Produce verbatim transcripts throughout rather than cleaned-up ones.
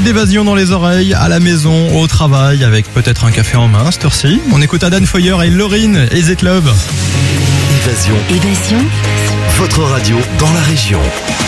d'évasion dans les oreilles, à la maison, au travail, avec peut-être un café en main, cette heure-ci. On écoute Adan Foyer et Lauryn et Z Love. Évasion. Évasion. Votre radio dans la région.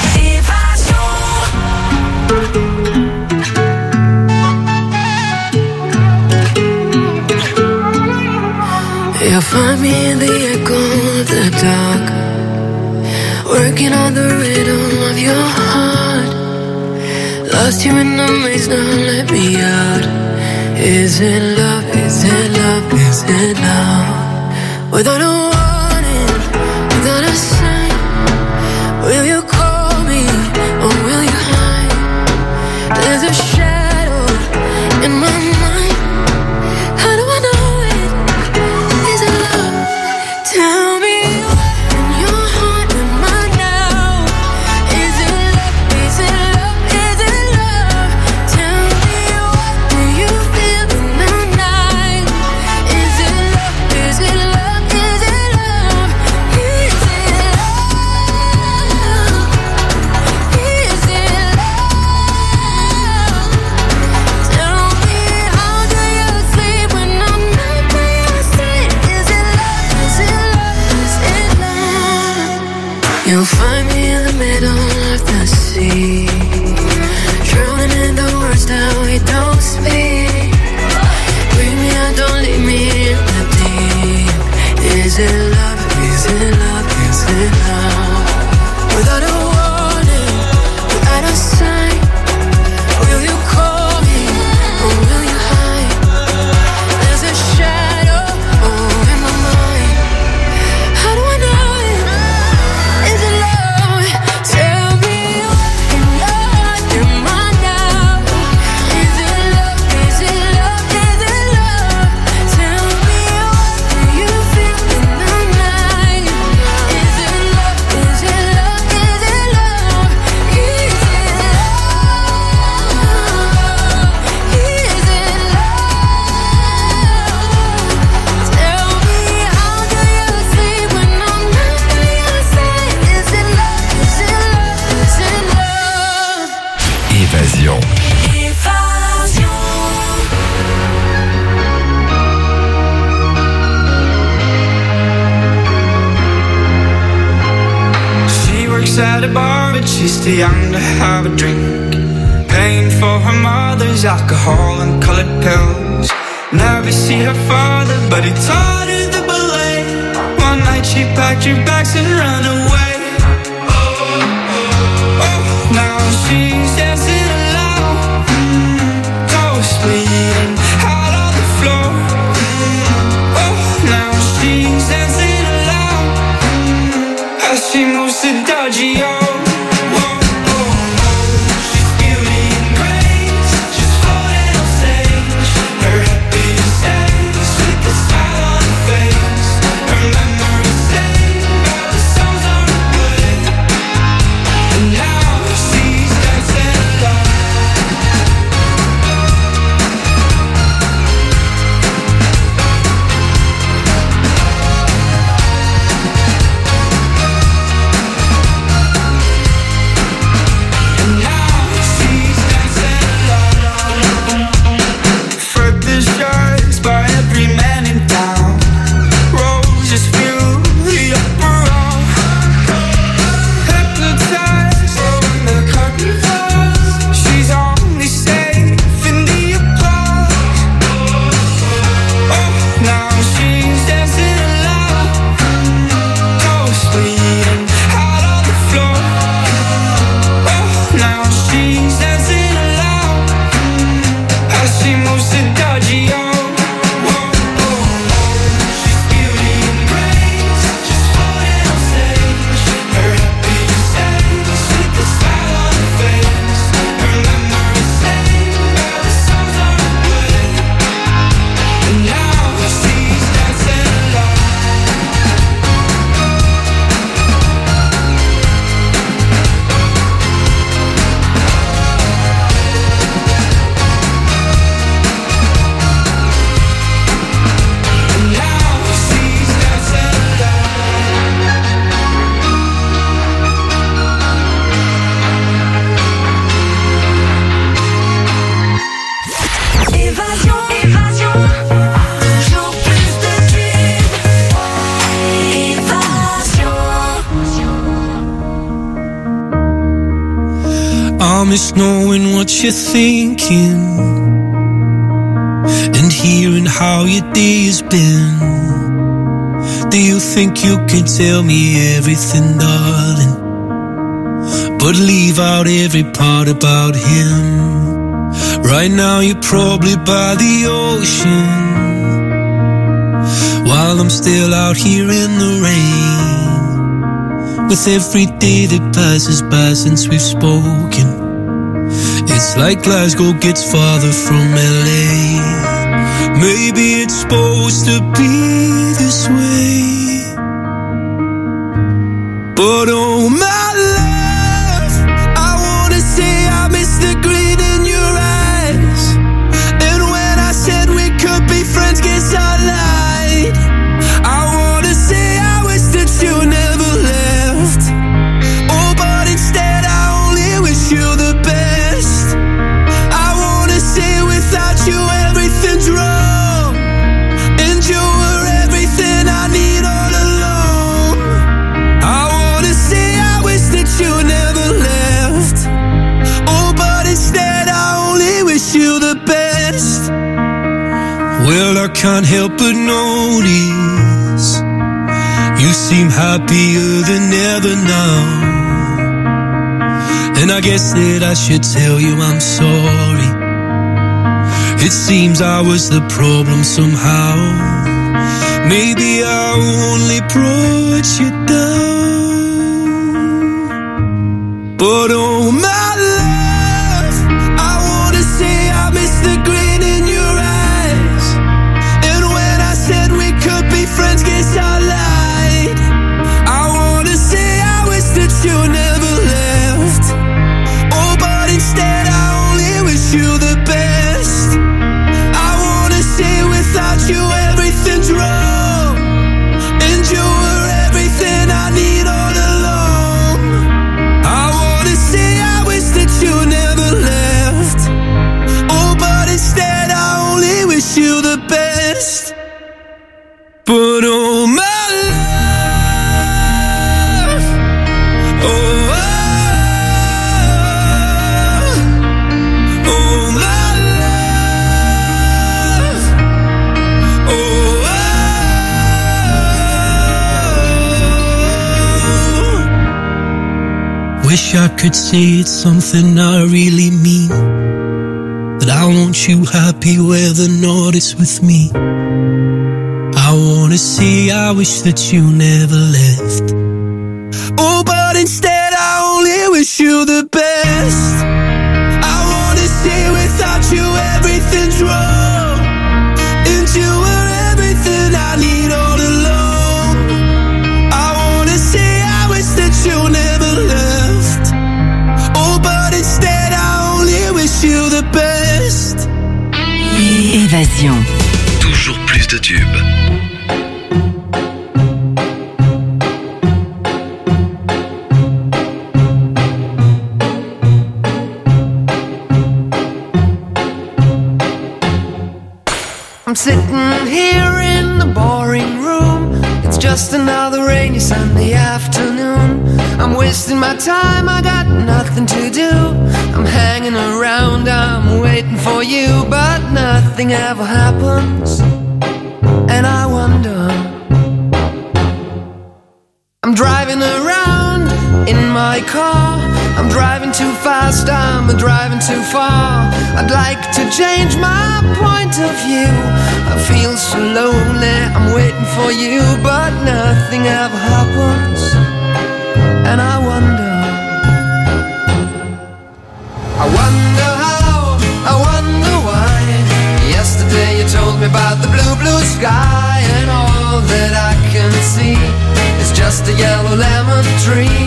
You'll find me in the echo of the dark, working on the rhythm of your heart. Lost you in the maze, now let me out. Is it love, is it love, is it love? Without a warning, without a sign, will you call me or will you hide? There's a shadow in my mind. How do I know it? Is it love? Tell me what in your heart am I now? Is it love? Is it love? Is it love? Tell me what do you feel in the night? Is it love? Is it love? Is it love? Is it love? Is it love? Tell me how do you sleep when I'm not by your side? Is it love? Is it love? Is it love? You'll find me in the middle of the sea, drowning in the words that we don't speak. Bring me out, don't leave me in the deep. Is it love? Is it love? Is it love? Without a warning, without a sign, will you call me or will you hide? There's a shadow over my mind. How do I know it? Is it love? Tell me what in your heart am I now? Is it love? Is it love? Is it love? Tell me what do you feel in the night? Is it love? Is it love? Is it love? Is it love? Is it love? Tell me how do you sleep when I'm not by your side? Is it love? Is it love? Is it love? Évasion. She works at a bar, but she's too young to have a drink. Paying for her mother's alcohol and colored pills. Never see her father, but he taught her the ballet. One night she packed her bags and ran away. Oh, now she's dancing alone, mm, toes bleeding out on the floor. Mm, oh, now she's dancing alone, mm, as she moves to Dodgy-O. Now she's dancing miss knowing what you're thinking and hearing how your day has been. Do you think you can tell me everything, darling, but leave out every part about him? Right now you're probably by the ocean, while I'm still out here in the rain. With every day that passes by since we've spoken, it's like Glasgow gets farther from L A. Maybe it's supposed to be this way, but oh my love, I wanna say I miss the grin in your eyes. And when I said we could be friends, guess I lied. I wanna say I wish that you never left. Oh, but instead I only wish you the best. I wanna say without you everything's wrong, and you were everything I need all along. I wanna say I wish that you never left. Oh, but instead I only wish you the best. Well, I can't help but notice you seem happier than ever now, and I guess that I should tell you I'm sorry. It seems I was the problem somehow. Maybe I only brought you down, but oh my love, I wanna say I miss the grin in your eyes. And when I said we could be friends, guess I lied. I wanna say I wish that you never left. Oh, but instead I only wish you the best. I wanna say without you everything's wrong, and you were everything I need all along. I wanna say I wish that you never left. Oh, but instead I only wish you the best. But oh my love, oh, oh, oh my love, oh, oh. Wish I could say it's something I really mean, that I want you happy whether or not it's with me. I wanna say I wish that you never left. Oh, but instead I only wish you the best. I wanna say without you everything's wrong, and you were everything I need all along. I wanna say I wish that you never left. Oh, but instead I only wish you the best. Évasion. Toujours plus de tubes. I'm sitting here in the boring room. It's just another rainy Sunday afternoon. I'm wasting my time, I got nothing to do. I'm hanging around, I'm waiting for you, but nothing ever happens. And I wonder, I'm driving around in my car. I'm driving too fast, I'm driving too far. I'd like to change my point of view. I feel so lonely, I'm waiting for you, but nothing ever happens. And I wonder, I wonder how, I wonder why. Yesterday you told me about the blue, blue sky, and all that I can see is just a yellow lemon tree.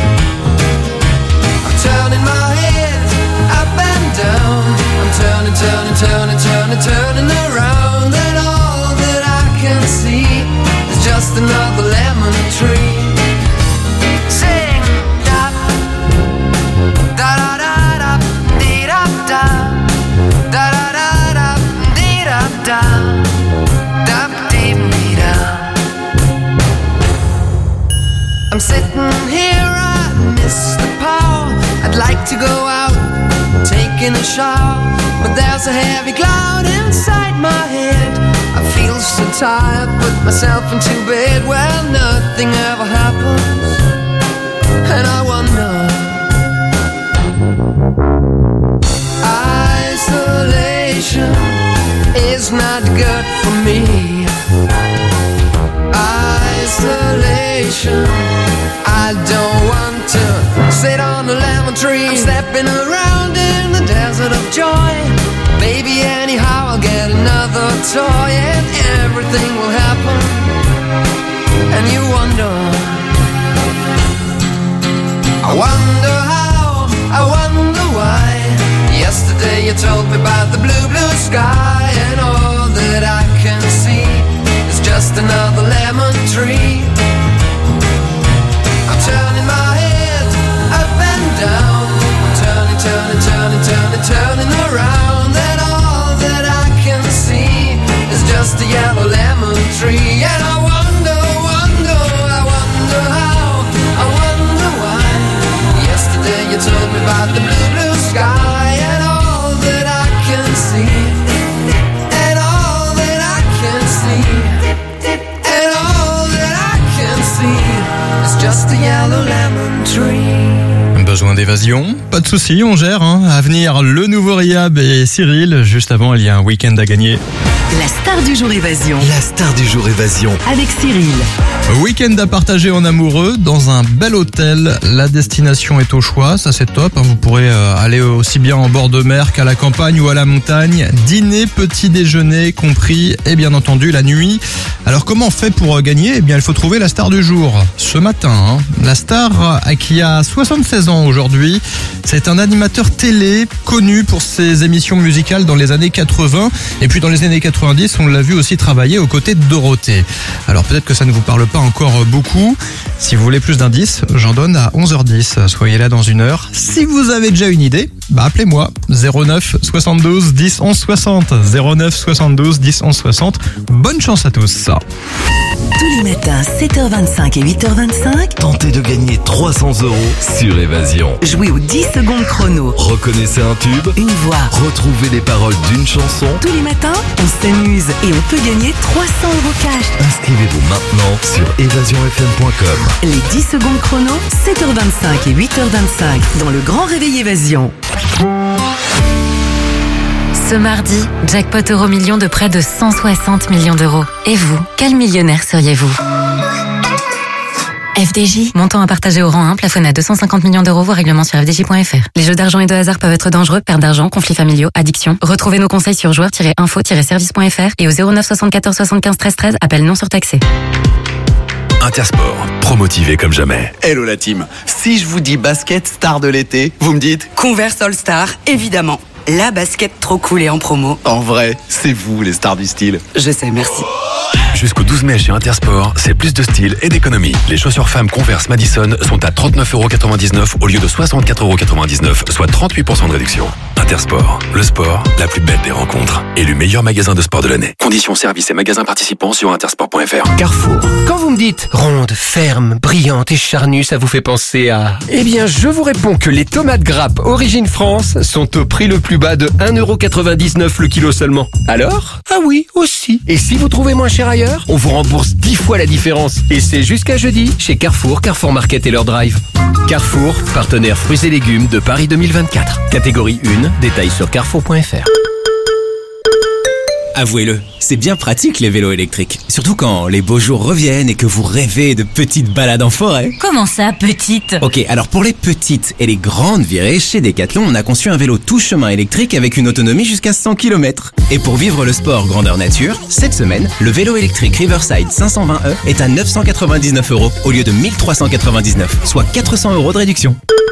Turning my head up and down, I'm turning, turning, turning, turning, turning around, and all that I can see is just another lemon tree. Sing da da da da da dee da da da da da da dee da da da dee dee da. I'm sitting here, I miss the power. I'd like to go out taking a shower, but there's a heavy cloud inside my head. I feel so tired, put myself into bed. Well, nothing ever happens, and I wonder. Isolation is not good for me. Isolation, I don't want to sit on a lemon tree. I'm stepping around in the desert of joy. Maybe anyhow I'll get another toy and everything will happen. And you wonder, I wonder how, I wonder why. Yesterday you told me about the blue, blue sky, and all that I can see is just another lemon tree. I'm turning my head up and down. I'm turning, turning, turning, turning, turning around, and all that I can see is just a yellow lemon tree. And I wonder, wonder, I wonder how, I wonder why. Yesterday you told me about the blue, blue sky, and all that I can see, and all that I can see, and all that I can see is just a yellow lemon tree. Besoin d'évasion? Pas de souci, on gère. Hein. À venir, le nouveau Riyab et Cyril. Juste avant, il y a un week-end à gagner. La star du jour évasion. La star du jour évasion. Avec Cyril. Week-end à partager en amoureux dans un bel hôtel. La destination est au choix, ça c'est top. Vous pourrez aller aussi bien en bord de mer qu'à la campagne ou à la montagne. Dîner, petit déjeuner compris et bien entendu la nuit. Alors comment on fait pour gagner? Eh bien il faut trouver la star du jour. Ce matin, hein, la star qui a soixante-seize ans aujourd'hui, c'est un animateur télé connu pour ses émissions musicales dans les années quatre-vingts. Et puis dans les années quatre-vingt-dix, on l'a vu aussi travailler aux côtés de Dorothée. Alors peut-être que ça ne vous parle pas encore beaucoup. Si vous voulez plus d'indices, j'en donne à onze heures dix. Soyez là dans une heure. Si vous avez déjà une idée, bah appelez-moi zéro neuf soixante-douze dix onze soixante. zéro neuf soixante-douze dix onze soixante. Bonne chance à tous. Tous les matins, sept heures vingt-cinq et huit heures vingt-cinq. Tentez de gagner trois cents euros sur Évasion. Jouez aux dix secondes chrono. Reconnaissez un tube, Une voix. retrouvez les paroles d'une chanson. Tous les matins, on s'amuse et on peut gagner trois cents euros cash. Inscrivez-vous maintenant sur évasion f m point com. Les dix secondes chrono, sept heures vingt-cinq et huit heures vingt-cinq dans le Grand Réveil Évasion. Ce mardi, jackpot euro million de près de cent soixante millions d'euros. Et vous, quel millionnaire seriez-vous? F D J, montant à partager au rang un, plafonné à deux cent cinquante millions d'euros, voire règlement sur f d j point f r. Les jeux d'argent et de hasard peuvent être dangereux, perte d'argent, conflits familiaux, addiction. Retrouvez nos conseils sur joueurs tiret info tiret service point f r et au zéro neuf soixante-quatorze soixante-quinze treize treize, appel non surtaxé. Intersport, promotivé comme jamais. Hello la team. Si je vous dis basket star de l'été, vous me dites Converse All Star, évidemment. La basket trop cool et en promo. En vrai, c'est vous les stars du style. Je sais, merci. Jusqu'au douze mai chez Intersport, c'est plus de style et d'économie. Les chaussures femmes Converse Madison sont à trente-neuf euros quatre-vingt-dix-neuf au lieu de soixante-quatre euros quatre-vingt-dix-neuf, soit trente-huit pour cent de réduction. Intersport, le sport, la plus belle des rencontres. Élu meilleur magasin de sport de l'année. Conditions, services et magasins participants sur intersport point f r. Carrefour. Quand vous me dites ronde, ferme, brillante et charnue, ça vous fait penser à... Eh bien, je vous réponds que les tomates grappes Origine France sont au prix le plus bas de un euro quatre-vingt-dix-neuf le kilo seulement. Alors? Ah oui, aussi. Et si vous trouvez moins cher ailleurs, on vous rembourse dix fois la différence. Et c'est jusqu'à jeudi chez Carrefour, Carrefour Market et leur drive. Carrefour, partenaire fruits et légumes de Paris deux mille vingt-quatre. Catégorie un, détails sur carrefour point f r. Avouez-le, c'est bien pratique les vélos électriques. Surtout quand les beaux jours reviennent et que vous rêvez de petites balades en forêt. Comment ça, petite? Ok, alors pour les petites et les grandes virées, chez Decathlon, on a conçu un vélo tout chemin électrique avec une autonomie jusqu'à cent kilomètres. Et pour vivre le sport grandeur nature, cette semaine, le vélo électrique Riverside cinq cent vingt E est à neuf cent quatre-vingt-dix-neuf euros au lieu de mille trois cent quatre-vingt-dix-neuf, soit quatre cents euros de réduction.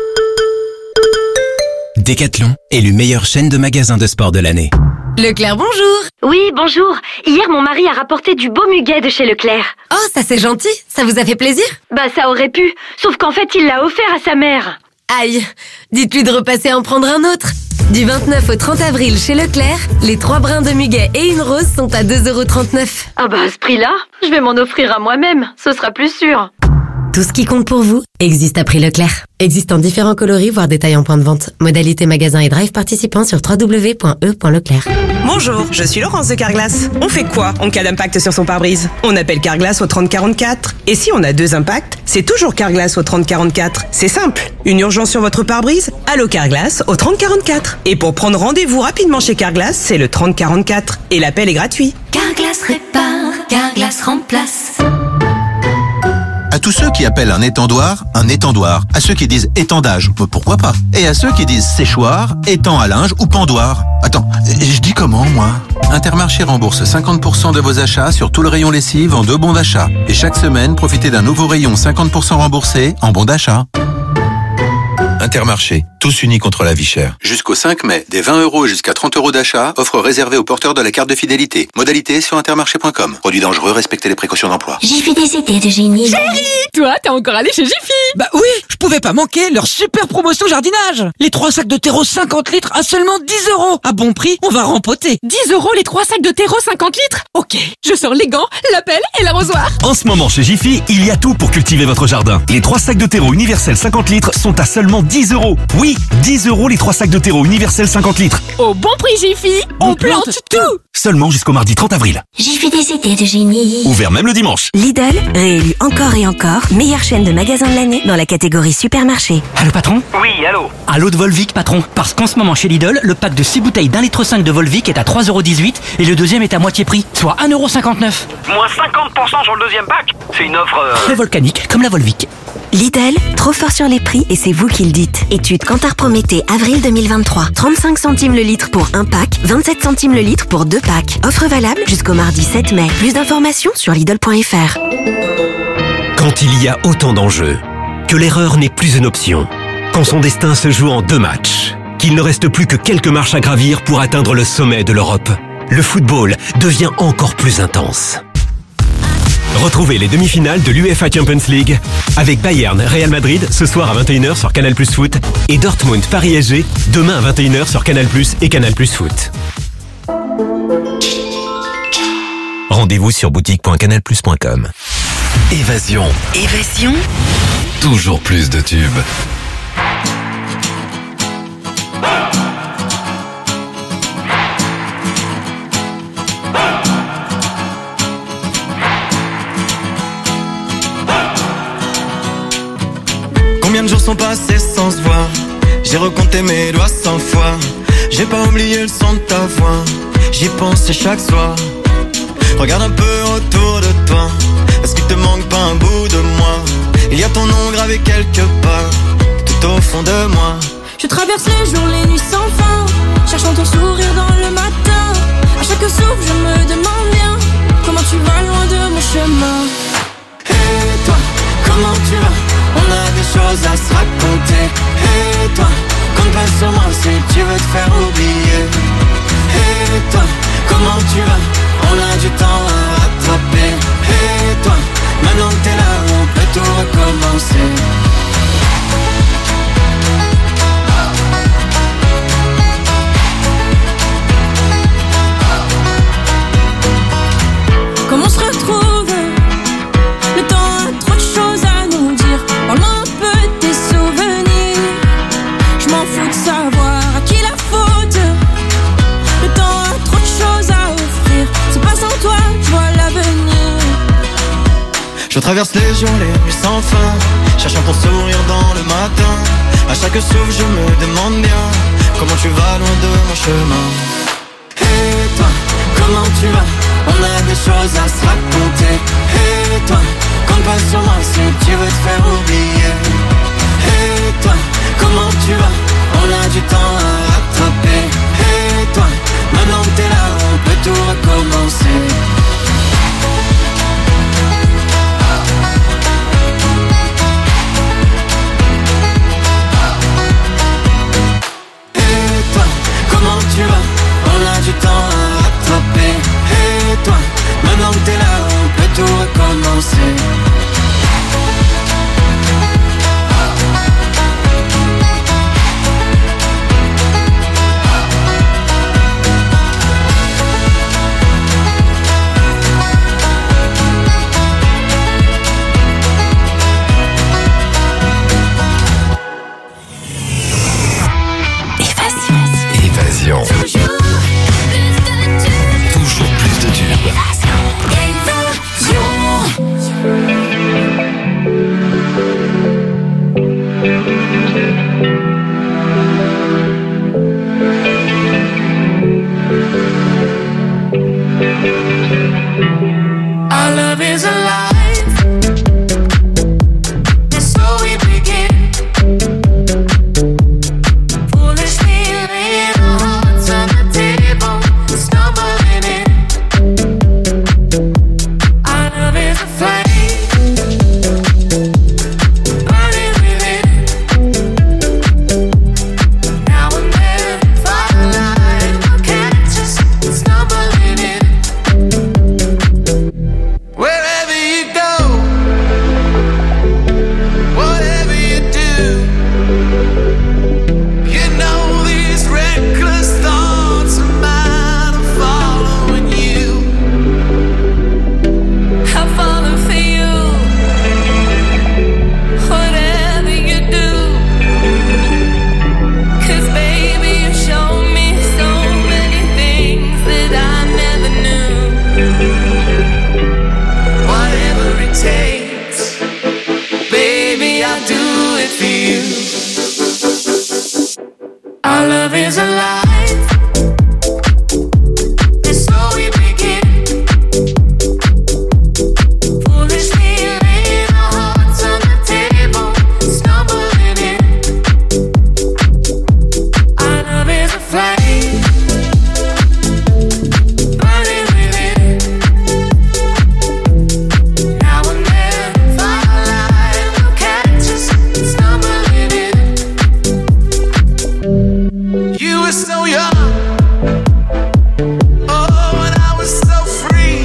Decathlon, élu meilleure chaîne de magasins de sport de l'année. Leclerc, bonjour. Oui, bonjour. Hier, mon mari a rapporté du beau muguet de chez Leclerc. Oh, ça c'est gentil. Ça vous a fait plaisir? Bah, ça aurait pu. Sauf qu'en fait, il l'a offert à sa mère. Aïe. Dites-lui de repasser en prendre un autre. Du vingt-neuf au trente avril chez Leclerc, les trois brins de muguet et une rose sont à deux euros trente-neuf. Ah bah, à ce prix-là, je vais m'en offrir à moi-même. Ce sera plus sûr. Tout ce qui compte pour vous existe à prix Leclerc. Existe en différents coloris, voire détails en point de vente. Modalité magasin et drive participants sur w w w point e point leclerc. Bonjour, je suis Laurence de Carglass. On fait quoi en cas d'impact sur son pare-brise? On appelle Carglass au trente quarante-quatre. Et si on a deux impacts, c'est toujours Carglass au trente quarante-quatre. C'est simple. Une urgence sur votre pare-brise? Allô Carglass au trente quarante-quatre. Et pour prendre rendez-vous rapidement chez Carglass, c'est le trente quarante-quatre. Et l'appel est gratuit. Carglass répare, Carglass remplace. À tous ceux qui appellent un étendoir, un étendoir. À ceux qui disent étendage, pourquoi pas. Et à ceux qui disent séchoir, étang à linge ou pendoir. Attends, je dis comment, moi? Intermarché rembourse cinquante pour cent de vos achats sur tout le rayon lessive en deux bons d'achat. Et chaque semaine, profitez d'un nouveau rayon cinquante pour cent remboursé en bons d'achat. Intermarché, tous unis contre la vie chère. Jusqu'au cinq mai, des vingt euros jusqu'à trente euros d'achat, offre réservée aux porteurs de la carte de fidélité. Modalité sur intermarché point com. Produit dangereux, respectez les précautions d'emploi. J'ai fait des idées de génie. Chérie, toi, t'es encore allé chez Jiffy? Bah oui, je pouvais pas manquer leur super promotion jardinage. Les trois sacs de terreau cinquante litres à seulement dix euros. À bon prix, on va rempoter. dix euros les trois sacs de terreau cinquante litres? Ok, je sors les gants, la pelle et l'arrosoir. En ce moment chez Jiffy, il y a tout pour cultiver votre jardin. Les trois sacs de terreau universel cinquante litres sont à seulement dix euros. Oui, dix euros les trois sacs de terreau universel cinquante litres. Au bon prix Jiffy, on, on plante, plante tout. Seulement jusqu'au mardi trente avril. J'ai fait des idées de génie. Ouvert même le dimanche. Lidl, réélu encore et encore, meilleure chaîne de magasins de l'année dans la catégorie supermarché. Allô patron? Oui, allô. Allô de Volvic patron. Parce qu'en ce moment chez Lidl, le pack de six bouteilles d'un litre cinq de Volvic est à trois euros dix-huit et le deuxième est à moitié prix, soit un euro cinquante-neuf. Moins cinquante pour cent sur le deuxième pack? C'est une offre... Euh... Très volcanique, comme la Volvic. Lidl, trop fort sur les prix et c'est vous qui le dites. Étude Kantar Prométhée, avril deux mille vingt-trois. trente-cinq centimes le litre pour un pack, vingt-sept centimes le litre pour deux packs. Offre valable jusqu'au mardi sept mai. Plus d'informations sur Lidl point f r. Quand il y a autant d'enjeux, que l'erreur n'est plus une option, quand son destin se joue en deux matchs, qu'il ne reste plus que quelques marches à gravir pour atteindre le sommet de l'Europe, le football devient encore plus intense. Retrouvez les demi-finales de l'UEFA Champions League avec Bayern Real Madrid ce soir à vingt et une heures sur Canal Plus Foot et Dortmund Paris S G demain à vingt et une heures sur Canal Plus et Canal Plus Foot. Rendez-vous sur boutique point canal plus point com. Évasion. Évasion. Toujours plus de tubes. Combien de jours sont passés sans se voir? J'ai recompté mes doigts cent fois. J'ai pas oublié le son de ta voix. J'y pense chaque soir. Regarde un peu autour de toi. Est-ce qu'il te manque pas un bout de moi? Il y a ton nom gravé quelque part, tout au fond de moi. Je traverse les jours, les nuits sans fin, cherchant ton sourire dans le matin. À chaque souffle je me demande bien comment tu vas loin de mon chemin. Et toi, comment tu vas? On a des choses à se raconter. Et toi, compte pas sur moi si tu veux te faire oublier. Et toi, comment tu vas? On a du temps à rattraper. Et toi, maintenant que t'es là, on peut tout recommencer. Comment on se retrouve? Le temps a trop de choses à nous dire. Parle-moi un peu de tes souvenirs. Je m'en fous de savoir à qui la faute. Le temps a trop de choses à offrir. C'est pas sans toi que je vois l'avenir. Je traverse les jours, les nuits sans fin, cherchant ton sourire dans le matin. À chaque souffle je me demande bien comment tu vas loin de mon chemin. Et toi, comment tu vas? On a des choses à se raconter. Et toi, compte pas sur moi si tu veux te faire oublier. Et toi, comment tu vas? On a du temps à rattraper. Et toi, maintenant que t'es là, on peut tout recommencer. Comment tu vas? On a du temps à rattraper. Et toi, maintenant que t'es là, on peut tout recommencer. Our love is alive, and so we begin. Foolishly laying our hearts on the table, stumbling in. Our love is a flame, burning within. Now and then, firelight will catch us, stumbling in. Wherever you go, whatever you do, you know these reckless thoughts of mine are following you. I follow for you, whatever you do. 'Cause baby, you show me so many things that I never knew. Whatever it takes, baby, I'll do it for you. Our love is alive, and so we begin. Foolishly laying our hearts on the table, stumbling in. Our love is a flame, burning within. Now and then, firelight will catch us, stumbling in. You were so young, oh, and I was so free.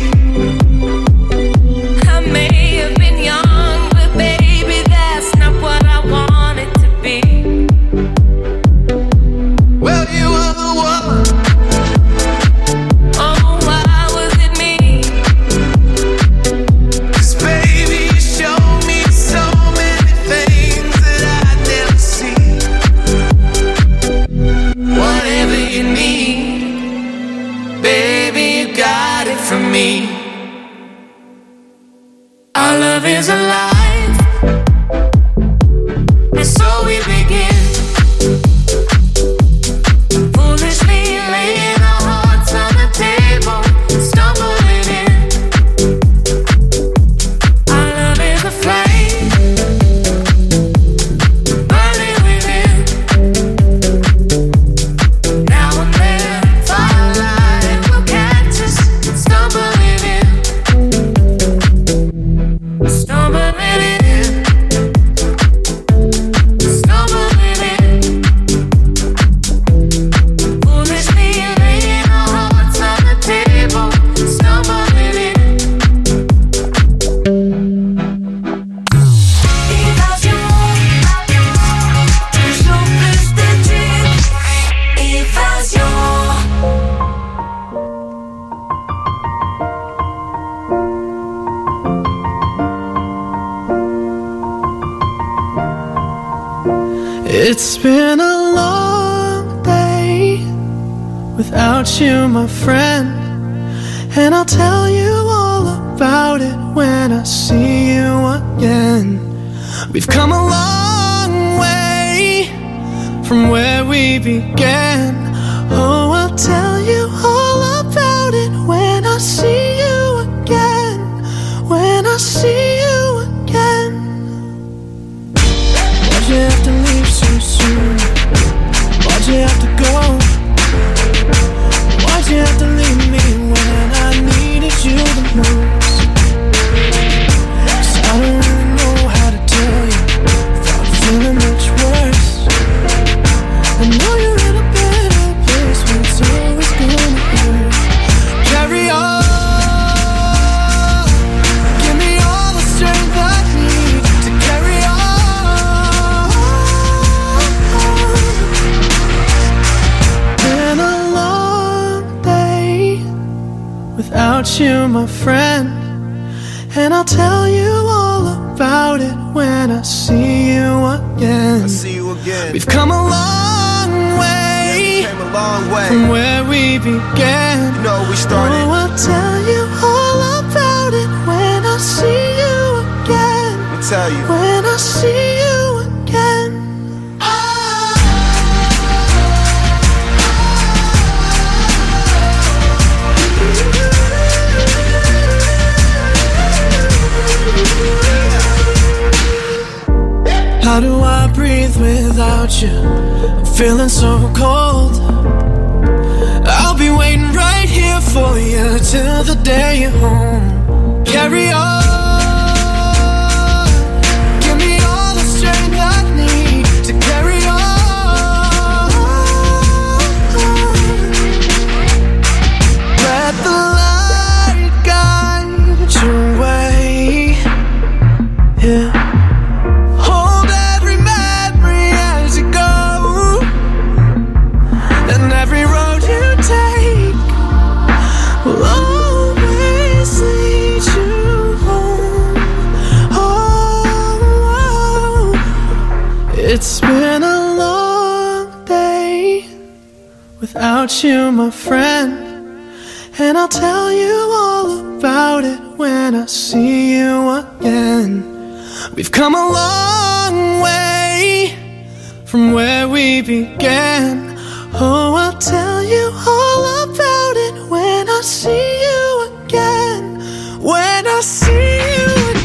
I may have been young, but baby, that's not what I wanted to be. Well, you were the one. Oh, why was it me? 'Cause baby, you showed me so many things that I'd never see. Whatever you need, baby, you got it from me. Our love is alive, and so we begin. Foolishly laying our hearts on the table, stumbling in. Our love is a flame, burning within. Now and then, firelight will catch us, stumbling in. Stumbling in. Stumbling in. Foolishly laying our hearts on the table, stumbling in. Évasion, toujours plus de tubes. Évasion. It's been a long day without you, my friend, and I'll tell you all about it when I see you again. We've come a long way from where we began. Oh, I'll tell you all about it when I see you again. When I see you again. Why'd you have to leave so soon? Why'd you have to go? Why'd you have to leave me when I needed you the most? 'Cause I don't really know how to tell you without feeling much worse. I know you're in a better place when it's always gonna hurt. Carry on. Give me all the strength I need to carry on. Been a long day without you, my friend, and I'll tell you all about it when I see you again. I see you again. We've come a long way, yeah, we came a long way from where we began. You know, we started. Oh, I'll tell you all about it when I see you tell you. When I see you again. How do I breathe without you? I'm feeling so cold. I'll be waiting right here for you till the day you're home. Carry on. Give me all the strength I need to carry on. Let the light guide your way. Yeah. It's been a long day without you, my friend, and I'll tell you all about it when I see you again. We've come a long way from where we began. Oh, I'll tell you all about it when I see you again. When I see you again.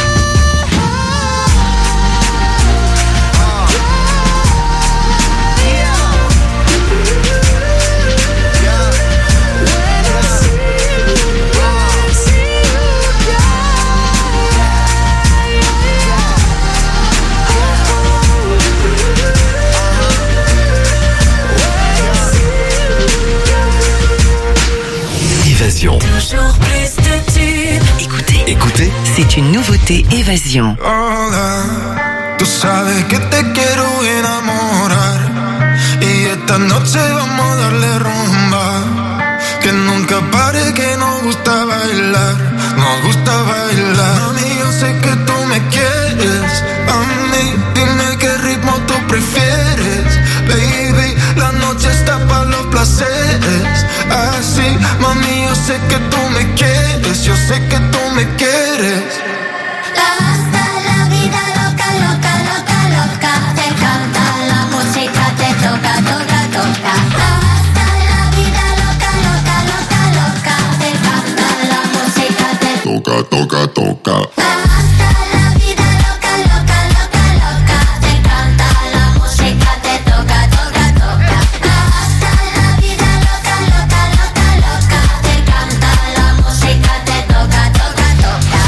Évasion. Toujours plus de tubes. Écoutez, écoutez, c'est une nouveauté Évasion. Hola, tú sabes que te quiero enamorar y esta noche vamos a darle rumba. Que nunca pare, que nos gusta bailar, nos gusta bailar. Mami, yo sé que tú me quieres, a mí dime qué ritmo tú prefieres. Baby, la noche está para los placeres. Así, mami, yo sé que tú me quieres, yo sé que tú me quieres. Hasta la vida loca, loca, loca, loca. Te canta la música, te toca, toca, toca. Hasta la vida loca, loca, loca, loca. Te canta la música, te toca, toca, toca. hasta la vida loca, loca, loca, loca. Te canta la música, te toca, toca, toca. Hasta la vida loca, loca, loca, loca. Te canta la música, te toca, toca, toca.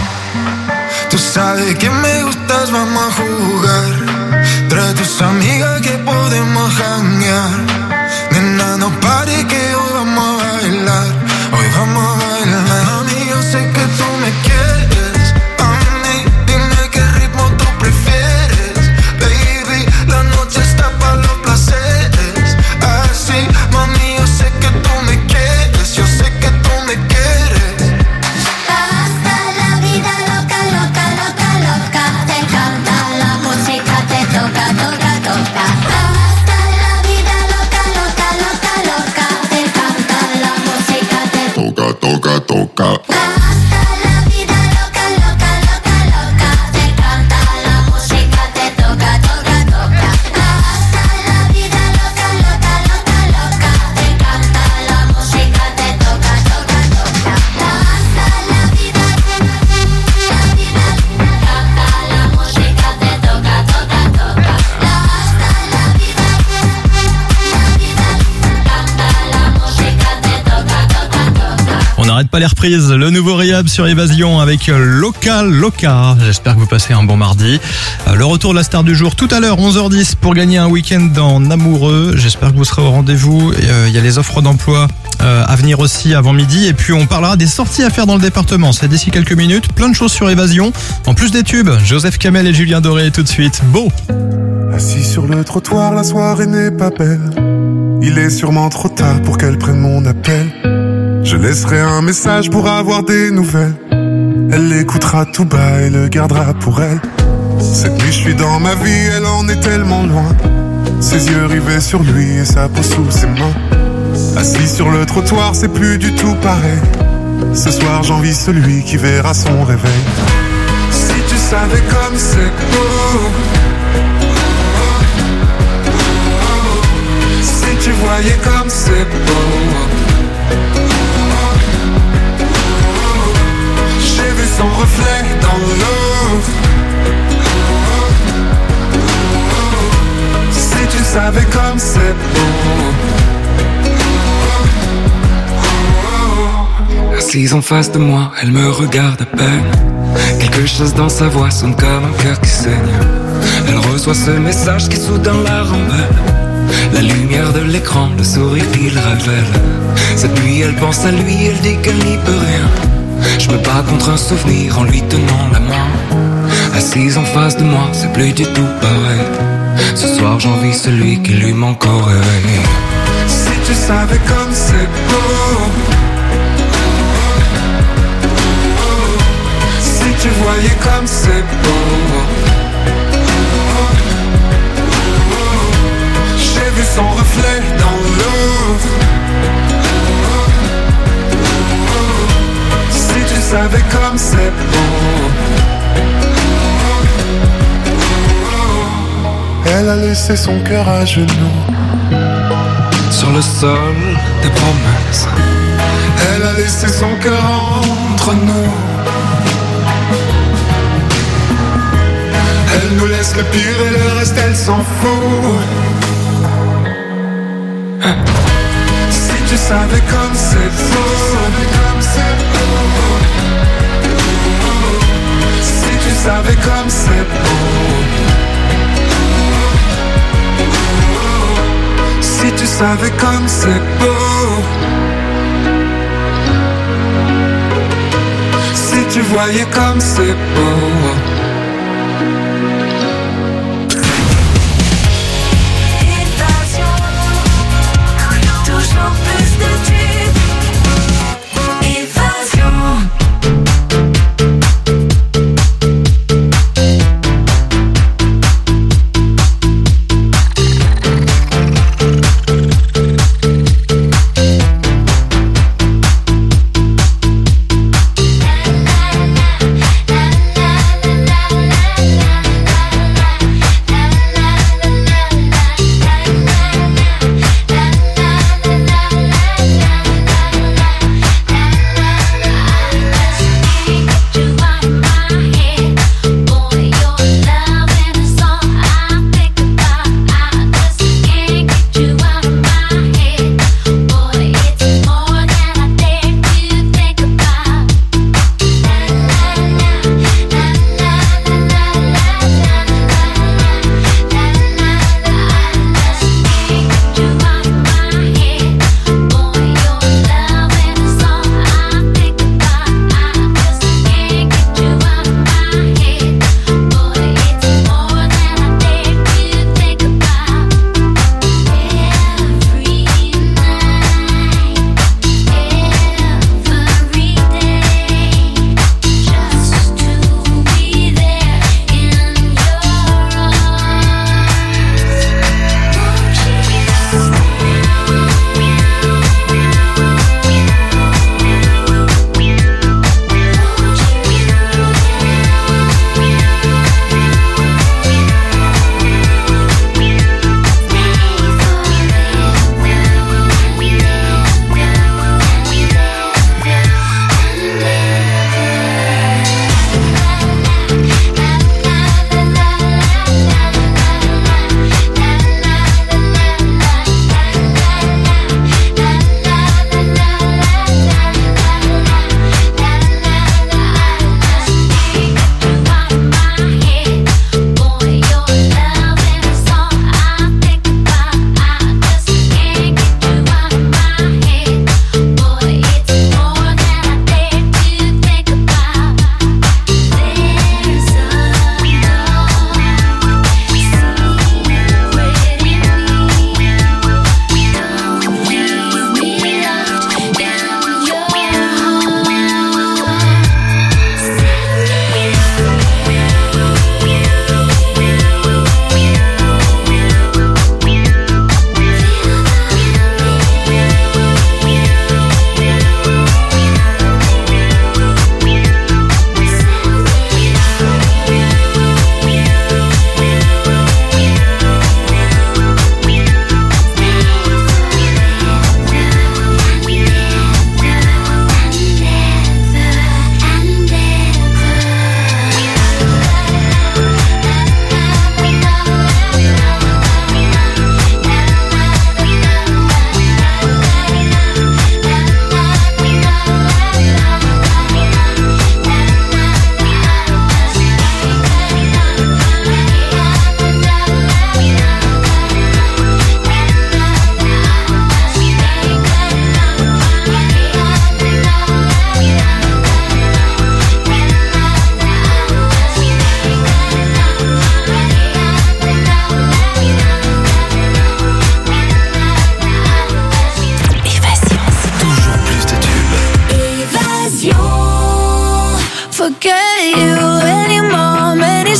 Tú sabes que me gustas, vamos a jugar. Trae tus amigas que podemos janguear. Nena, no pare que hoy vamos a bailar. Hoy vamos a bailar. Mami, yo sé que tú me quieres. A mí, dime qué ritmo tú prefieres. Baby, la noche está para los placeres. Así, mami, yo sé que tú me quieres. Yo sé que tú me quieres. Hasta la vida loca, loca, loca, loca. Te canta la música, te toca, toca, toca. Hasta la vida loca, loca, loca, loca. Te canta la música, te Toca, toca, toca. hasta la vida loca, loca, loca, loca. Te canta la música, te toca, toca, toca. Hasta la vida loca, loca, loca, loca. Te canta la música, te toca, toca, toca. Hasta la vida, la vida, canta la música, te toca, toca, toca. Hasta la vida, la vida, canta la música, te toca, toca, toca. On n'arrête pas les reprises, le nouveau Rehab sur Évasion avec Loca Loca. J'espère que vous passez un bon mardi. Le retour de la star du jour tout à l'heure, onze heures dix, pour gagner un week-end en amoureux. J'espère que vous serez au rendez-vous. Il y a les offres d'emploi à venir aussi avant midi. Et puis on parlera des sorties à faire dans le département. C'est d'ici quelques minutes. Plein de choses sur Évasion. En plus des tubes, Joseph Kamel et Julien Doré tout de suite. Beau. Assis sur le trottoir, la soirée n'est pas belle. Il est sûrement trop tard pour qu'elle prenne mon appel. Je laisserai un message pour avoir des nouvelles. Elle l'écoutera tout bas et le gardera pour elle. Cette nuit je suis dans ma vie, elle en est tellement loin. Ses yeux rivés sur lui et sa peau sous ses mains. Assis sur le trottoir, c'est plus du tout pareil. Ce soir j'envie celui qui verra son réveil. Si tu savais savais comme c'est beau. Assise en face de moi, elle me regarde à peine. Quelque chose dans sa voix sonne comme un cœur qui saigne. Elle reçoit ce message qui soudain la rembelle. La lumière de l'écran, le sourire qu'il révèle. Cette nuit elle pense à lui, elle dit qu'elle n'y peut rien. Je me bats contre un souvenir en lui tenant la main. Assise en face de moi, c'est plus du tout pareil. Ce soir j'envie celui qui lui manque au réveil. Si tu savais comme c'est beau. Si tu voyais comme c'est beau. J'ai vu son reflet dans l'eau. Si tu savais comme c'est beau. Elle a laissé son cœur à genoux sur le sol des promesses. Elle a laissé son cœur entre nous. Elle nous laisse le pire et le reste elle s'en fout. Si tu savais comme c'est beau. Si tu savais comme c'est beau. Si tu savais comme c'est beau. Si tu voyais comme c'est beau. Toujours plus de tubes. Évasion.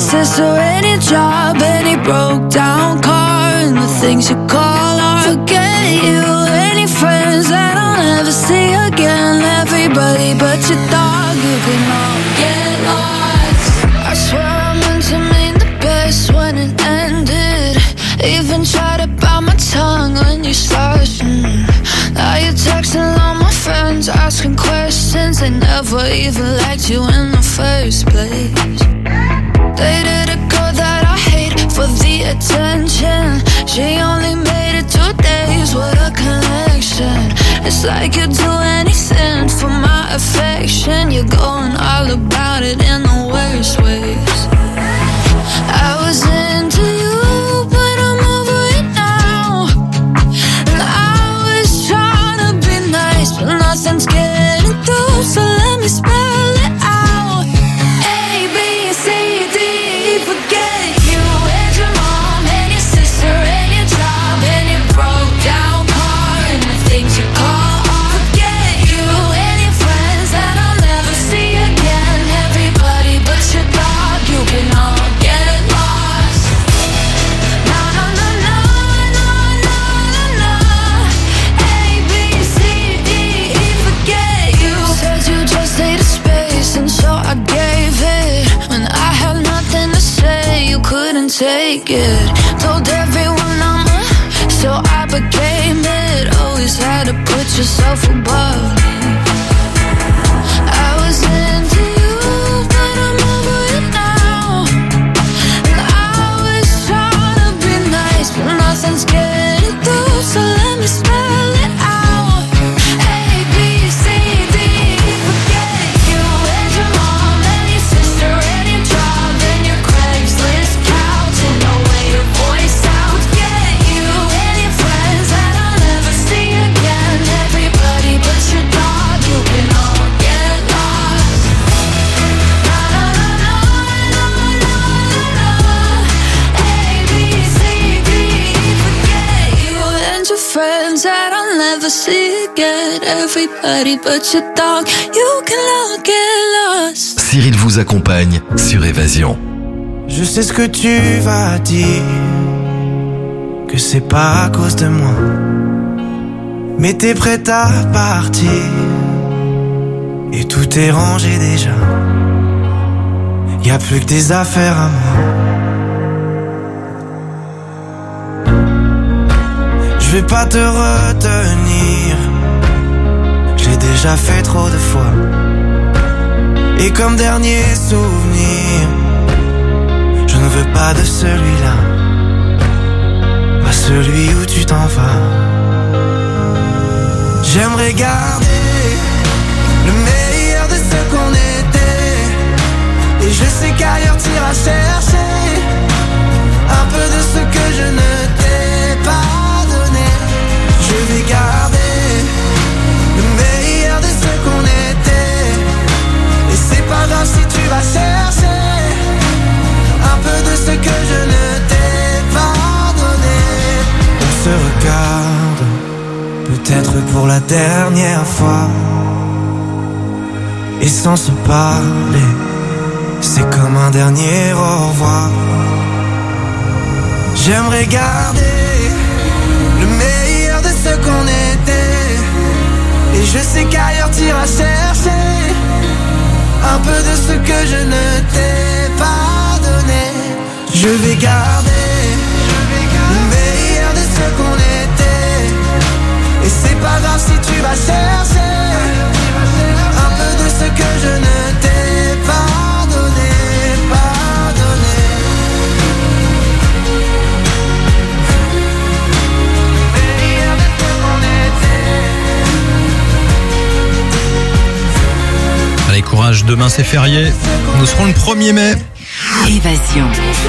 sister, any job, any broke down car, and the things you call art. Forget you, any friends that I'll never see again. Everybody but your dog, you can all get lost. I swear I meant to mean the best when it ended. Even tried to bite my tongue when you started. Mm. Now you're texting all my friends, asking questions. They never even liked you in the first place. Dated a girl that I hate for the attention. She only made it two days, what a connection. It's like you'd do anything for my affection. You're going all about it in the worst ways. I was into you, but I'm over it now. And I was trying to be nice, but nothing's getting through. So let me spell it out. A, B, C, D, E, forget you and your mom and your sister and your job and your broke down car and the things you call art. Forget you and your friends that I'll never see again. Everybody but your dog, you can all get lost. No, no, no, no, no, no, no, no. A, B, C, D, E, forget you. Said you just needed space and so I gave it. When I had nothing to say, you couldn't take it. Told everyone I'm a, so I became it. Always had to put yourself above me. I was into you, but I'm over it now. And I was trying to be nice, but nothing's getting through. So let me spell it out. A, B, C, D, E, forget you and your mom and your sister and your job and your Craigslist couch and the way your voice sounds. Get you and your friends that I'll never see again. Everybody but your dog, you can all get lost. No, no, no, no, no, no, no, no. A, B, C, D, E, forget you and your friends that I'll never see again. Everybody but your dog, you can all get lost. Cyril vous accompagne sur Évasion. Je sais ce que tu vas dire, que c'est pas à cause de moi. Mais t'es prête à partir, et tout est rangé déjà. Y a plus que des affaires à moi. Je vais pas te retenir, j'ai déjà fait trop de fois. Et comme dernier souvenir, je ne veux pas de celui-là, pas celui où tu t'en vas. J'aimerais garder le meilleur de ce qu'on était. Et je sais qu'ailleurs t'iras chercher un peu de ce que je ne t'ai pas donné. Je vais garder le meilleur de ce qu'on était. Et c'est pas grave si tu vas chercher un peu de ce que je ne t'ai pas donné. On se regarde, peut-être pour la dernière fois. Et sans se parler, c'est comme un dernier au revoir. J'aimerais garder le meilleur de ce qu'on était. Et je sais qu'ailleurs t'iras chercher un peu de ce que je ne t'ai pas donné. Je vais garder le meilleur de ce qu'on était. Et c'est pas grave si tu vas chercher un peu de ce que je ne t'ai pas donné, pas donné. Le meilleur de ce qu'on était. Allez, courage, demain c'est férié. Nous serons le premier mai. Évasion.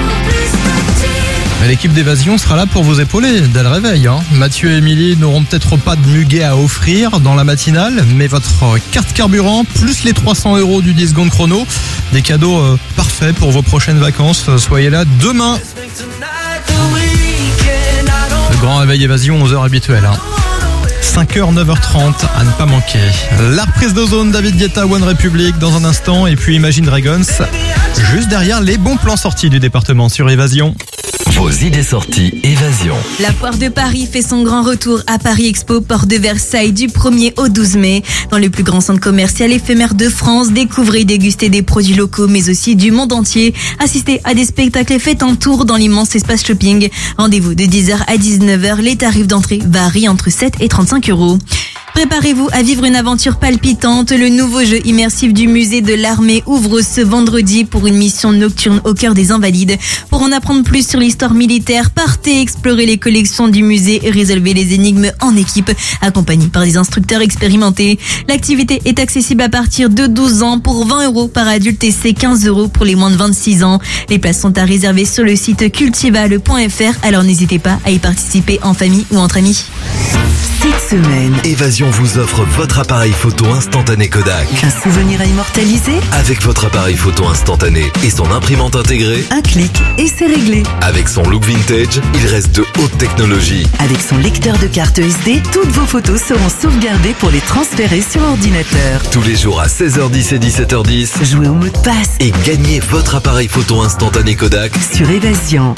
Mais l'équipe d'Évasion sera là pour vous épauler dès le réveil. Hein. Mathieu et Émilie n'auront peut-être pas de muguet à offrir dans la matinale, mais votre carte carburant plus les trois cents euros du dix secondes chrono, des cadeaux euh, parfaits pour vos prochaines vacances. Soyez là demain. Le grand réveil Évasion, onze heures habituel. Hein. cinq heures, neuf heures trente, à ne pas manquer. La reprise d'Ozone, David Guetta, One Republic dans un instant. Et puis Imagine Dragons, juste derrière les bons plans sortis du département sur Évasion. Vos idées sorties Évasion. La foire de Paris fait son grand retour à Paris Expo, porte de Versailles, du premier au douze mai. Dans le plus grand centre commercial éphémère de France, découvrez et dégustez des produits locaux, mais aussi du monde entier. Assistez à des spectacles et faites un tour dans l'immense espace shopping. Rendez-vous de dix heures à dix-neuf heures. Les tarifs d'entrée varient entre sept et trente-cinq euros. Préparez-vous à vivre une aventure palpitante. Le nouveau jeu immersif du musée de l'armée ouvre ce vendredi pour une mission nocturne au cœur des Invalides. Pour en apprendre plus sur l'histoire militaire, partez explorer les collections du musée et résolvez les énigmes en équipe, accompagnés par des instructeurs expérimentés. L'activité est accessible à partir de douze ans pour vingt euros par adulte et c'est quinze euros pour les moins de vingt-six ans. Les places sont à réserver sur le site cultivale point f r, alors n'hésitez pas à y participer en famille ou entre amis. Cette semaine, Évasion vous offre votre appareil photo instantané Kodak. un souvenir à immortaliser, Avec votre appareil photo instantané et son imprimante intégrée, un clic et c'est réglé. avec son look vintage, il reste de haute technologie. Avec son lecteur de carte S D, toutes vos photos seront sauvegardées pour les transférer sur ordinateur. Tous les jours à seize heures dix et dix-sept heures dix, Jouez au mot de passe et gagnez votre appareil photo instantané Kodak. sur Évasion.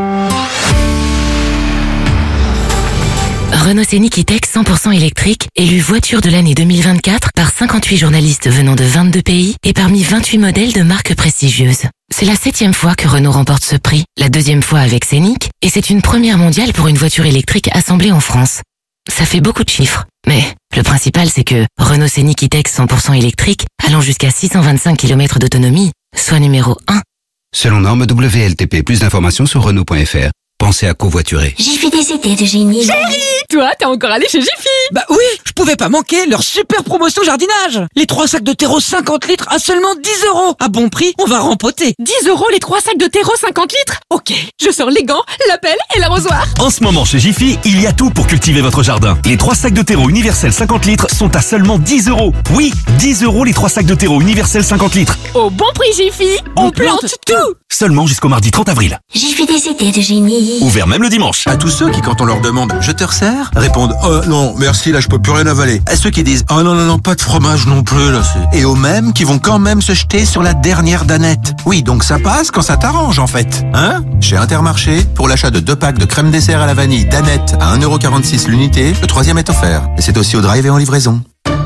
Renault Scénic E-Tech cent pour cent électrique, élu voiture de l'année deux mille vingt-quatre par cinquante-huit journalistes venant de vingt-deux pays et parmi vingt-huit modèles de marques prestigieuses. C'est la septième fois que Renault remporte ce prix, la deuxième fois avec Scénic, et c'est une première mondiale pour une voiture électrique assemblée en France. Ça fait beaucoup de chiffres, mais le principal c'est que Renault Scénic E-Tech cent pour cent électrique, allant jusqu'à six cent vingt-cinq kilomètres d'autonomie, soit numéro un. Selon norme W L T P, plus d'informations sur Renault point F R. Pensez à covoiturer. J'ai fait des idées de génie. Chérie, toi, t'es encore allé chez Jiffy. Bah oui, je pouvais pas manquer leur super promotion jardinage. Les trois sacs de terreau cinquante litres à seulement dix euros. À bon prix, on va rempoter. dix euros les trois sacs de terreau cinquante litres. Ok, je sors les gants, la pelle et l'arrosoir. En ce moment chez Jiffy, il y a tout pour cultiver votre jardin. Les trois sacs de terreau universel cinquante litres sont à seulement dix euros. Oui, dix euros les trois sacs de terreau universel cinquante litres. Au bon prix Jiffy, on, plante, tout. Seulement jusqu'au mardi trente avril. J'ai fait des idées de génie. Ouvert même le dimanche. À tous ceux qui, quand on leur demande « Je te resserre ?» répondent « Oh non, merci, là je peux plus rien avaler ». À ceux qui disent « Oh non, non, non, pas de fromage non plus, là c'est... » Et aux mêmes qui vont quand même se jeter sur la dernière danette. Oui, donc ça passe quand ça t'arrange en fait. Hein ? Chez Intermarché, pour l'achat de deux packs de crème dessert à la vanille danette à un euro quarante-six l'unité, le troisième est offert. Et c'est aussi au drive et en livraison.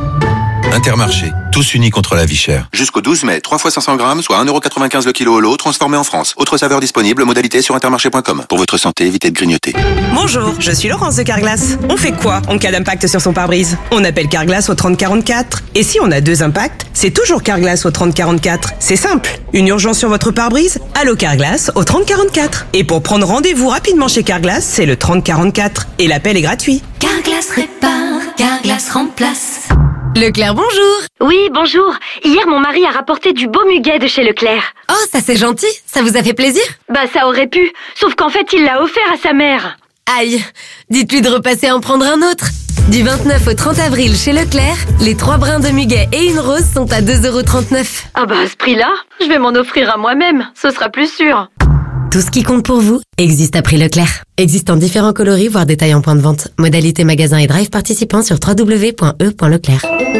Intermarché, tous unis contre la vie chère. Jusqu'au douze mai, trois fois cinq cents grammes, soit un euro quatre-vingt-quinze le kilo au lot, transformé en France. Autre saveur disponible, modalité sur intermarché point com. Pour votre santé, évitez de grignoter. Bonjour, je suis Laurence de Carglass. On fait quoi en cas d'impact sur son pare-brise? On appelle Carglass au trente quarante-quatre. Et si on a deux impacts, c'est toujours Carglass au trente quarante-quatre. C'est simple. Une urgence sur votre pare-brise? Allô Carglass au trente quarante-quatre. Et pour prendre rendez-vous rapidement chez Carglass, c'est le trente quarante-quatre. Et l'appel est gratuit. Carglass répare, Carglass remplace. Leclerc, bonjour. Oui, bonjour. Hier, mon mari a rapporté du beau muguet de chez Leclerc. Oh, ça c'est gentil. Ça vous a fait plaisir? Bah, ça aurait pu. Sauf qu'en fait, il l'a offert à sa mère. Aïe, dites-lui de repasser en prendre un autre. Du vingt-neuf au trente avril chez Leclerc, les trois brins de muguet et une rose sont à deux euros trente-neuf. Ah bah, à ce prix-là, je vais m'en offrir à moi-même. Ce sera plus sûr. Tout ce qui compte pour vous existe à prix Leclerc. Existe en différents coloris, voire détails en point de vente. Modalité magasin et drive participants sur w w w point e point leclerc.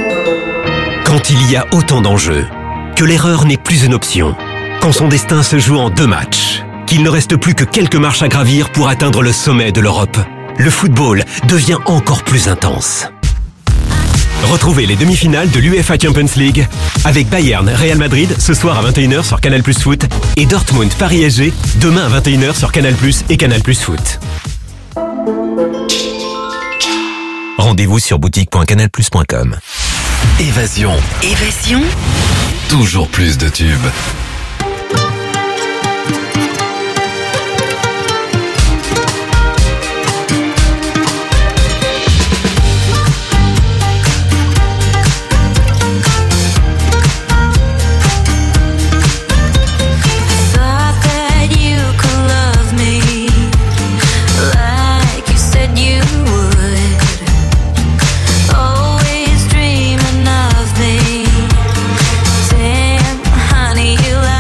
Quand il y a autant d'enjeux, que l'erreur n'est plus une option, quand son destin se joue en deux matchs, qu'il ne reste plus que quelques marches à gravir pour atteindre le sommet de l'Europe, le football devient encore plus intense. Retrouvez les demi-finales de l'UEFA Champions League avec Bayern Real Madrid ce soir à vingt et une heures sur Canal Plus Foot et Dortmund Paris S G demain à vingt et une heures sur Canal Plus et Canal Plus Foot. Rendez-vous sur boutique point canal plus point com. Évasion. Évasion. Toujours plus de tubes. Always dreaming of me. Damn, honey, you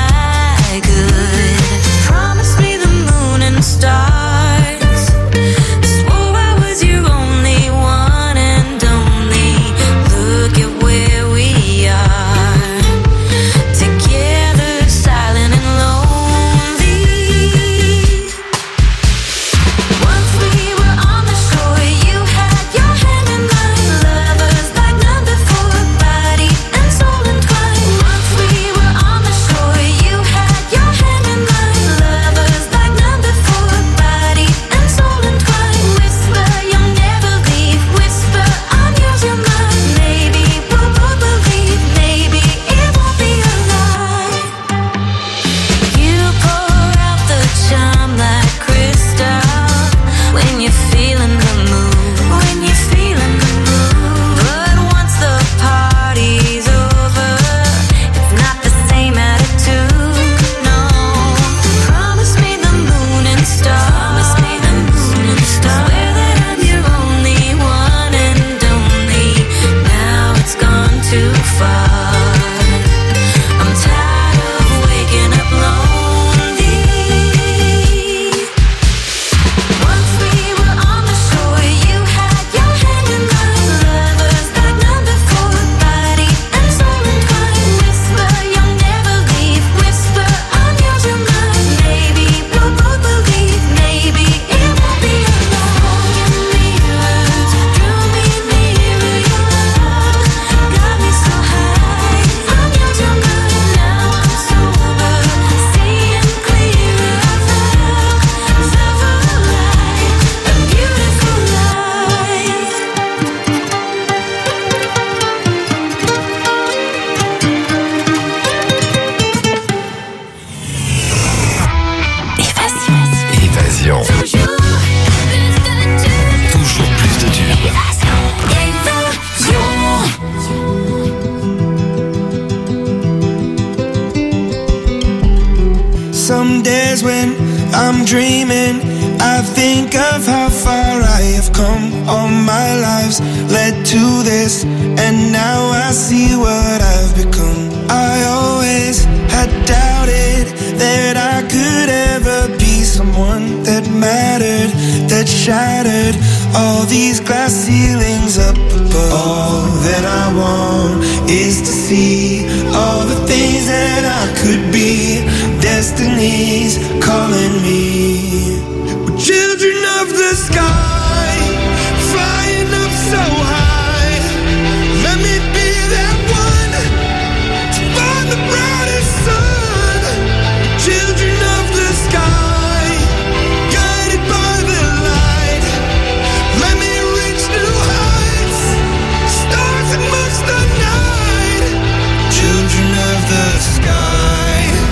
Some days when I'm dreaming, I think of how far I have come. All my lives led to this, and now I see what I've become. I always had doubted that I could ever be someone that mattered, that shattered all these glass ceilings up above. All that I want is to see all the things that I could be. Destiny's calling me. We're children of the sky, flying up so high. Let me be that one to find the brightest sun. Children of the sky, guided by the light. Let me reach new heights, stars amongst the night. Children of the sky.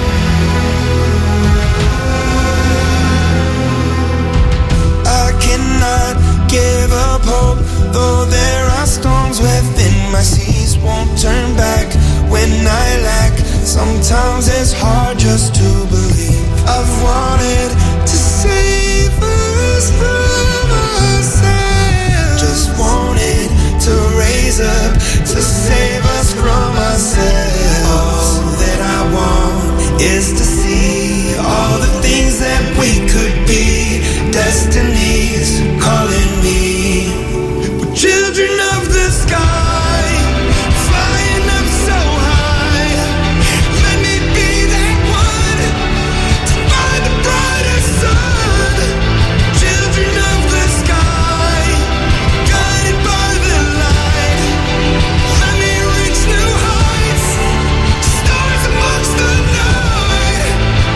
I cannot give up hope, though there are storms within my seas. Won't turn back when I lack. Sometimes it's hard just to believe. I've wanted to save us from ourselves. Just wanted to raise up to save us from ourselves. All that I want is to see all the things that we could be. Destiny's calling me. We're children of the sky, flying up so high. Let me be that one to find the brightest sun. Children of the sky, guided by the light. Let me reach new heights, stars amongst the night.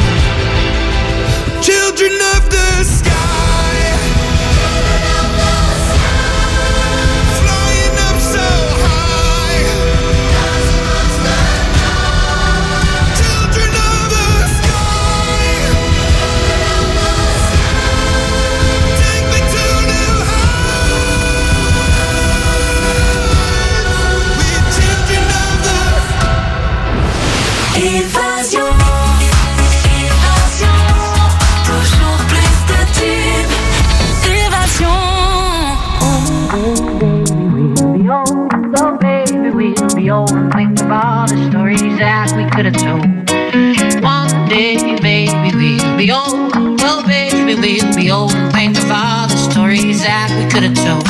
Children of the sky. Évasion, évasion, toujours plus de tubes. Évasion. Oh baby, we'll be old and think of all the stories that we could have told. One day, baby, we'll be old. Oh baby, we'll be old and think of all the stories that we could have told.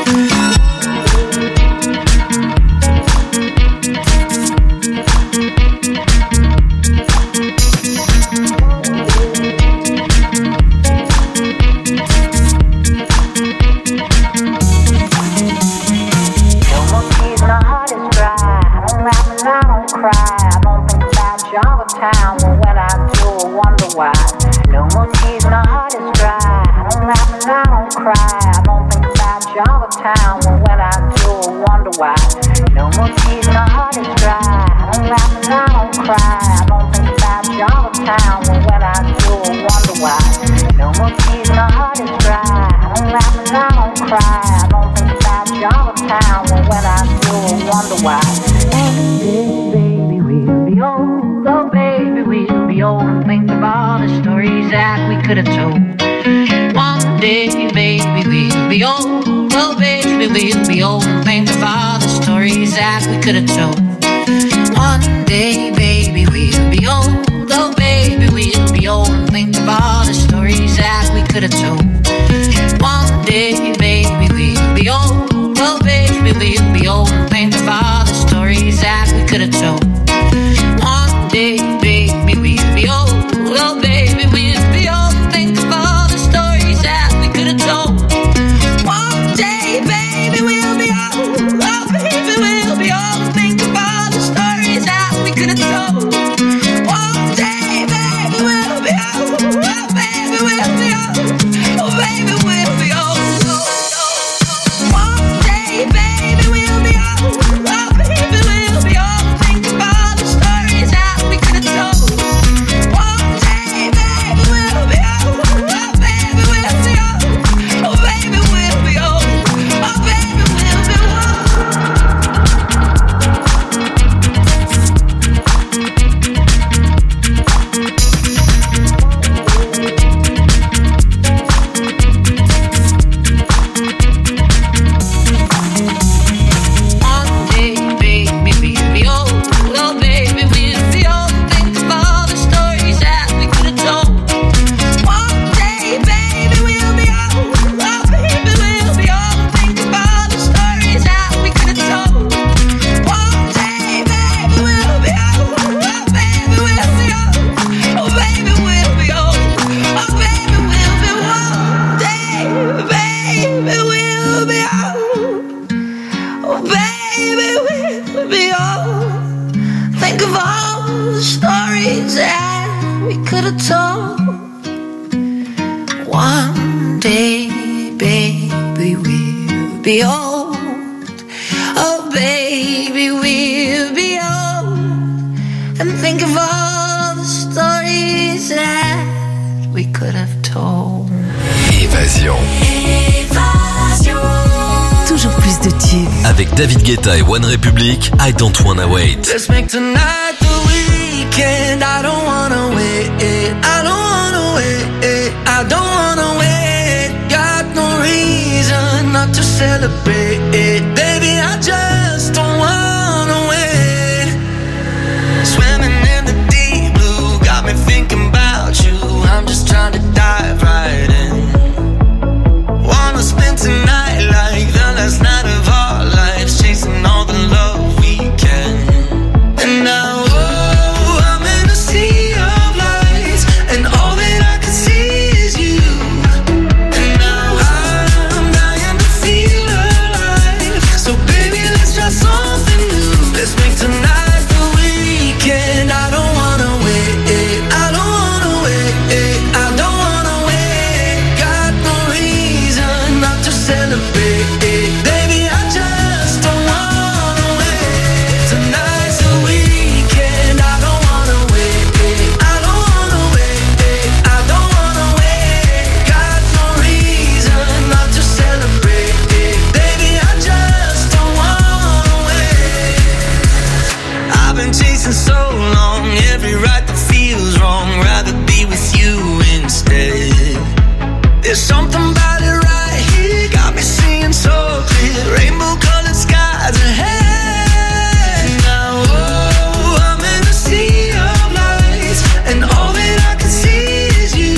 All the time, but when I do, I wonder why. No more tears, my heart is dry. I don't laugh and I don't cry. I don't think about you all the time, but when I do, I wonder why. No more tears, my heart is dry. I don't laugh and I don't cry. I don't think about you all the time, but when I do, I wonder why. No more tears, my heart is dry. I don't laugh and I don't cry. I don't think about you all the time, but when I do, I wonder why. Baby, we'll be old. Oh baby, we'll be old and think of all the stories that we could have told. One day, baby, we'll be old. Oh baby, we'll be old and think of all the stories that we could have told. One day, baby, we'll be old. Oh baby, we'll be old and think of all the stories that we could have told. One day, baby, we'll be old. Oh baby, we'll be old and think of all the stories that we could have told. One day, baby, we'll be old. Oh, baby, we'll be old. Think of all the stories that we could have told. One day, baby, we'll be old. Oh, baby, we'll be old. Think of all the stories that we could have told. One day, baby, we'll be old. Oh, baby, we'll be old. Oh, could have told. One day, baby, we'll be old. Oh, baby, we'll be old. And think of all the stories that we could have told. Évasion. Évasion. Toujours plus de tubes. Avec David Guetta et One Republic, I Don't Wanna Wait. Let's make tonight the weekend. I don't wanna wait. I don't wanna wait. I don't wanna wait. Got no reason not to celebrate. Baby, I just don't wanna wait. Swimming in the deep blue got me thinking about you. I'm just trying to dive right in. Wanna spend tonight like the last night of our lives, chasing all the love we can. And now, oh, I'm in a sea of lights, and all that I can see is you. And now I'm dying to feel alive. So baby, let's try something new. Let's make tonight the weekend. I don't wanna wait. I don't wanna wait. I don't wanna wait. Got no reason not to celebrate. Baby, I just don't wanna wait. Tonight's the weekend. I don't wanna wait. I don't wanna wait. I don't wanna wait. Got no reason not to celebrate. Baby, I just don't wanna wait. I've been chasing so long, every right that feels wrong. Rather be with you instead. There's something about it right here, got me seeing so clear. Rainbow colored skies ahead. Now, oh, I'm in a sea of lights, and all that I can see is you.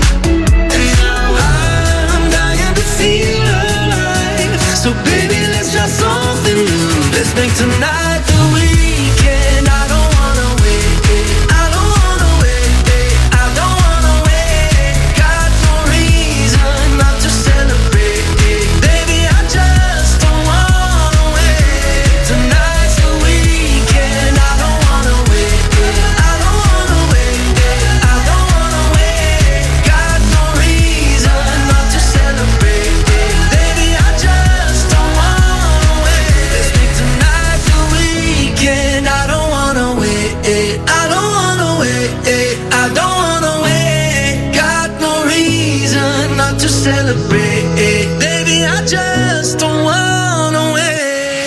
And now I'm dying to feel alive. So baby, let's try something new. Let's make tonight the weekend. I don't wanna wait. I don't wanna wait. I don't wanna wait. Got no reason not to celebrate. Baby, I just don't wanna wait. Tonight's the weekend. I don't wanna wait. I don't wanna wait. I don't wanna wait. Got no reason not to celebrate. Baby, I just don't wanna wait. Let's make tonight the weekend. I don't wanna wait. I don't wanna wait. I don't wanna wait. Got no reason not to celebrate. Baby, I just don't wanna wait.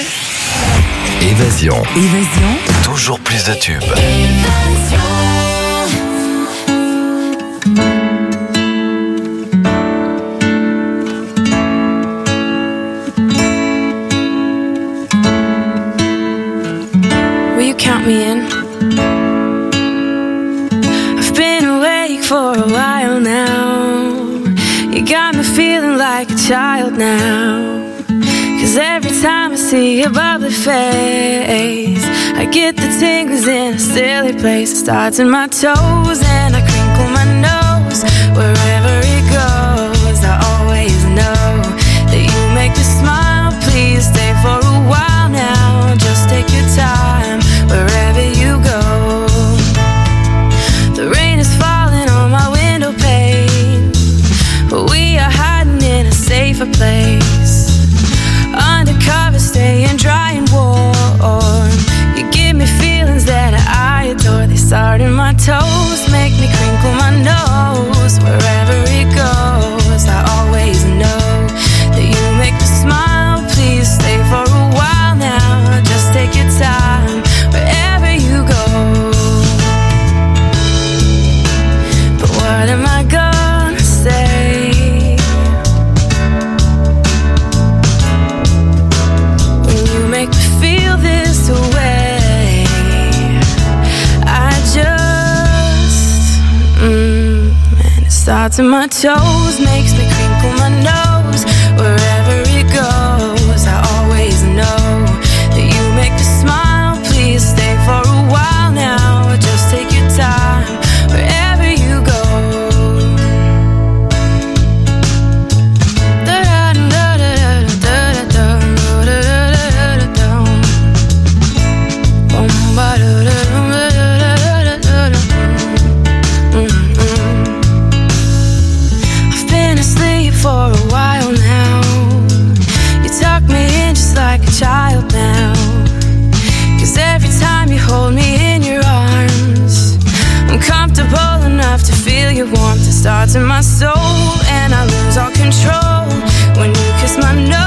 Évasion. Évasion. Toujours plus de tubes. Will you count me in? I've been awake for a while now. You got me feeling like a child now. Cause every time I see your bubbly face, I get the tingles in a silly place. It starts in my toes and I crinkle my nose. Wherever it goes, I always know that you make me smile. Please stay for a while now. Just take your time wherever you go. The rain is falling on my window pane, but we are hiding in a safer place. Undercover, staying dry and warm. You give me feelings that I adore. They start in my toes, make me crinkle my nose. Wherever it goes, I always know that you make me smile. Please stay for a while now. Just take your time wherever you go. But what am I gonna say when you make me feel this way? I just, mm, and it starts in my toes, makes me crinkle my nose. Wherever it goes, I always know that you make me smile. Please stay for a while now. Just take your time wherever you go. Mm. your warmth, it starts in my soul, and I lose all control when you kiss my nose.